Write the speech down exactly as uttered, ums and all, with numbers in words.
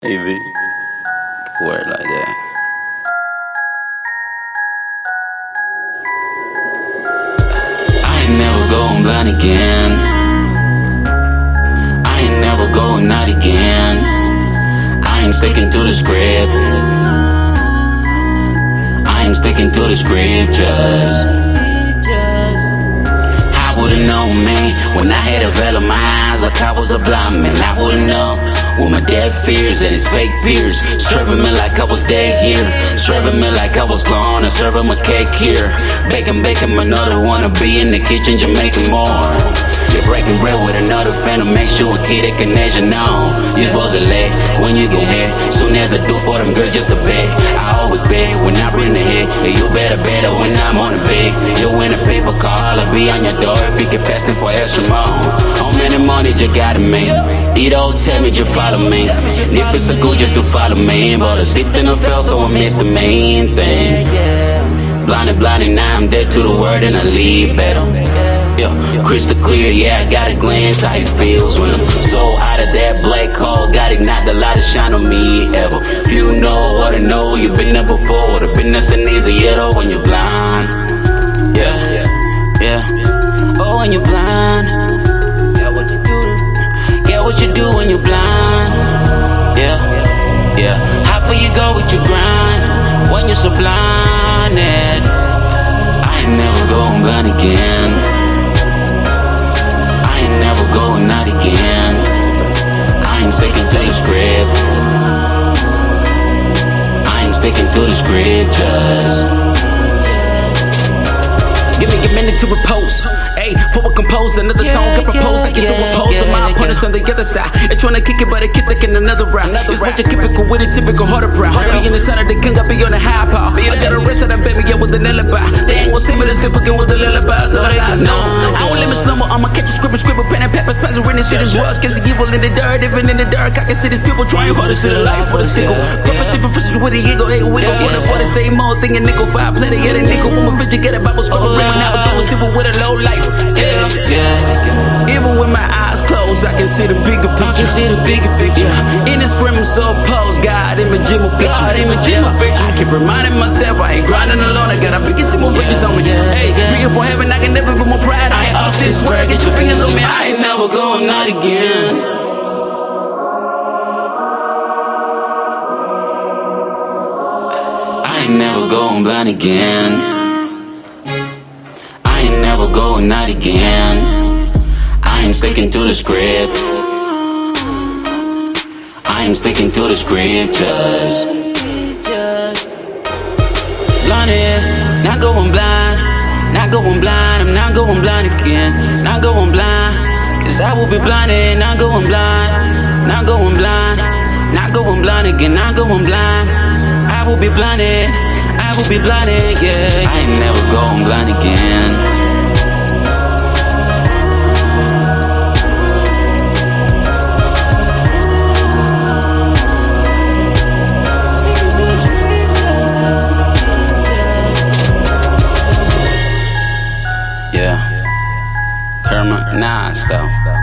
A V. Word like that. I ain't never going blind again. I ain't never going not again. I ain't sticking to the script. I ain't sticking to the scriptures. I would've known me when I had a veil in my eyes like I was a blind man. I would've known with my dead fears and his fake peers, serving me like I was dead here, serving me like I was gone and serving my cake here, baking, baking another wanna be in the kitchen, just making more. You're breaking bread with another friend to make sure a kid that connection on. You supposed to let when you get here, soon as I do for them girls just a bet. I always bet when I bring the hit, and you better better when I'm on the bed. You win a paper call, I'll be on your door if you get passing for extra more. How many money you gotta make? It all tell me just follow me. And if it's a good, just to follow me. But I slipped and I fell, so I missed the main thing. Blinded, blinded, now I'm dead to the word and I leave better. Yeah, crystal clear, yeah, I got a glance how it feels when I'm so out of that black hole. Got ignited, the light to shine on me ever. If you know what I know, you've been there before. The business ain't easy yet, oh, when you're blind. Yeah, yeah, oh, when you're blind. Yeah, what you do? Yeah, what you do when you're blind. Yeah, yeah, how far you go with your grind when you're so blinded? I ain't never going blind again. Never going out again. I ain't sticking to the script. I ain't sticking to the scriptures. Give me a minute to repose. Ayy, for a compose, another yeah, song I propose. Yeah, I get yeah, so opposed yeah, with my opponents yeah. on the other side. They tryna kick it, but they keep taking another round. Another it's what you typical with it, typical harder brow. Be in the center, they king, I be on the high power. I got a rest of that baby, yeah, with the lullaby. They ain't gon' see me, they still fucking with the lullabies. All they guys know. I won't let me slumber, I'ma catch a scribble, scribble, pen and paper, passing written shit is worse. Guess the evil in the dirt, even in the dark. I can see these people trying hard to see the life for the sickle. Perfect different fishes with the ego, they wiggle for the for the same old thing. And nickel five, play to get a nickel. When my bitch, get a Bible school, bring me out, doing simple with a low life. Yeah. Yeah. Even with my eyes closed, I can see the bigger picture. I can see the bigger picture. Yeah. In this frame, I'm so opposed. God in my gym, picture. God in my gym, yeah. picture. I keep reminding myself I ain't grinding alone. I got a big team of bitches on me. Yeah. Hey, yeah. Praying for heaven, I can never be more proud. I ain't off this work. Get your fingers on me. I ain't never going out again. I ain't never going blind again. Never going out again. I ain't sticking to the script. I ain't sticking to the scriptures. Blinded, not going blind. Not going blind, I'm not going blind again. Not going blind, cause I will be blinded. Not going blind, not going blind. Not going blind again, not going blind. I will be blinded, I will be blinded, yeah. I ain't never going blind again. Yeah, Kermit Nas though.